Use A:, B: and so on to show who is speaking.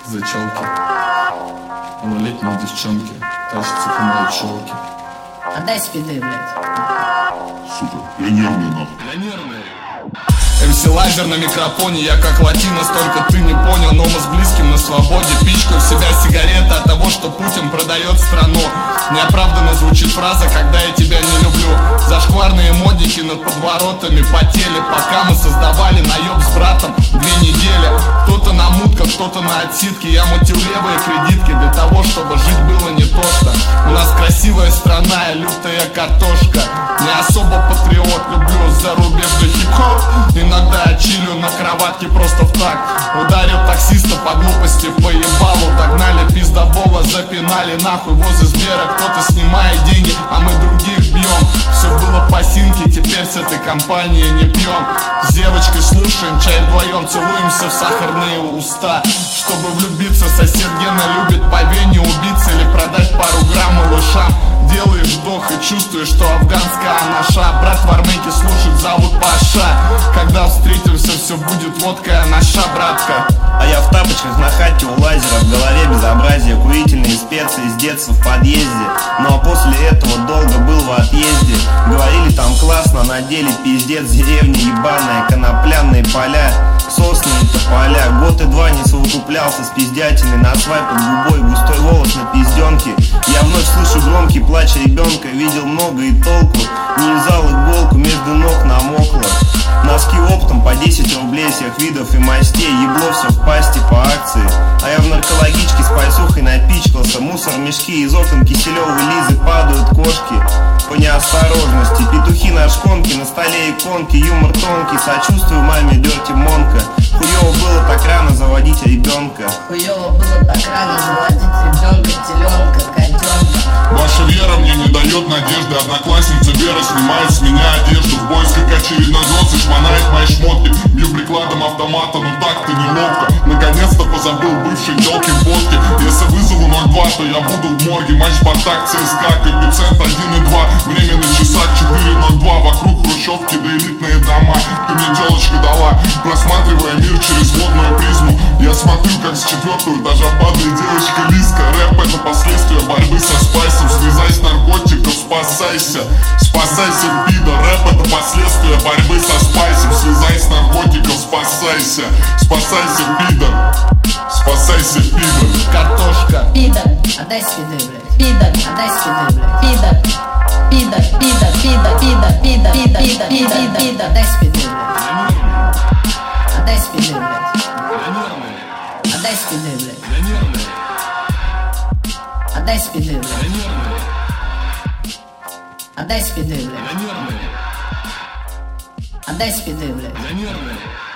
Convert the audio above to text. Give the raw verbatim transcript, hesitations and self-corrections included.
A: зачелки. Малолетние девчонки тащатся к моей челке.
B: Отдай спиды, блядь.
C: Сука, я нервный нахуй.
A: Я нервный. эм си Лазер на микрофоне, я как латино, столько ты не понял. Но мы с близким на свободе, пичкаю в себя сигареты от того, что Путин продает страну. Неоправданно звучит фраза, когда я тебя не люблю. Зашкварные модники над подворотами потели, пока мы создавали наеб с братом две недели. Кто-то на мутках, кто-то на отсидке. Я мутил левые кредитки для того, чтобы жить было не то что. У нас красивая страна и лютая картошка. Не особо патриот, люблю зарубежный хип-хоп. Иногда чилю на кроватке просто в так. Ударил таксиста по глупости по ебалу. Догнали пиздобола, запинали нахуй возле Сбера. Кто-то снимает деньги, а мы других бьем. Все было по синке, теперь с этой компанией не пьем. С девочкой слушаем, чай вдвоем, целуемся в сахарные уста. Чтобы влюбиться, сосед Гена любит по вене убиться или продать пару грамм малышам. Делаешь вдох и чувствуешь, что афганская анаша. Брат в армейке слушает, зовут Паша. Когда встретимся, все будет водка, наша братка.
D: А я в тапочках на хате у лазера, в голове безобразие, курительные специи с детства в подъезде. Ну а после этого долго был в отъезде. Говорили там классно, на деле пиздец, деревня ебаная, конопляные поля, сосны и тополя. Год и два не совокуплялся с пиздятиной, на свай под губой, густой волос на пизденке. Я вновь слышу громкий плач ребенка, видел много и толку, не взял иголку, между ног намокло. Носки оптом по десять рублей всех видов и мастей. Ебло все в пасти по акции. А я в наркологичке с пальцухой напичкался. Мусор в мешки, из окон Киселевой Лизы падают кошки по неосторожности. Петухи на шконке, на столе иконки. Юмор тонкий, сочувствую маме Дерти Монка. Хуёво было так рано заводить ребенка.
B: Хуёво было так рано заводить ребенка, теленка, котенка.
C: Ваша вера мне не дает надежды. Одноклассница Вера снимает с меня одежду. В поисках очередной зосы шмонает мои шмотки. Бью прикладом автомата, ну так-то неловко. Наконец-то позабыл бывшей телки в водке. Если вызову ноль два, то я буду в морге. Матч Спартак, ЦСКА, коэффициент один и два. Время на часах четыре ноль два. Вокруг хрущевки да элитные дома. Ты мне телочка дала, просматривая мир через водную призму. Я смотрю, как с четвертого этажа падает девочка Лиска. Рэп — это последствия борьбы со спайсом. Слезай с наркотиков, спасайся. Спасайся, пидор. Рэп — это последствия борьбы со спайсом. Слезай с наркотиков, спасайся. Спасайся, пидор. Спасайся, пидор.
A: Картошка.
B: Пидор, отдай спиды, блядь. Пидор, отдай спиды, блядь. Пидор. Пидор, пидор, пидор, пидор, пидор, пидор, пидор, пидор, пидор, отдай спиды, блядь. Отдай спиды, блядь. Отдай спиды, блядь. Отдай спиды, блядь. Отдай спиды, блядь. Отдай спиды, блядь.